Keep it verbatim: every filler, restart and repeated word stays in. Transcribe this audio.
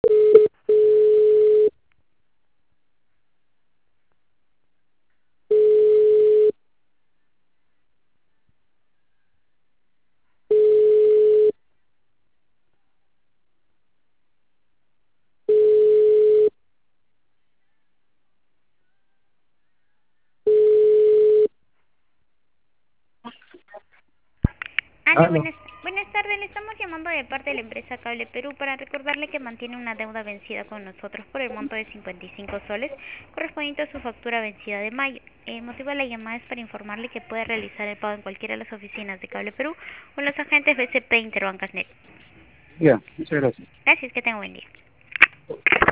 Aló, Aló. buenas, buenas tardes. Le estamos llamando de parte de la empresa Cable Perú para recordarle que mantiene una deuda vencida con nosotros por el monto de cincuenta y cinco soles, correspondiente a su factura vencida de mayo. El motivo de la llamada es para informarle que puede realizar el pago en cualquiera de las oficinas de Cable Perú o en los agentes B C P Interbancas Net. Ya, muchas gracias. Gracias, que tenga buen día.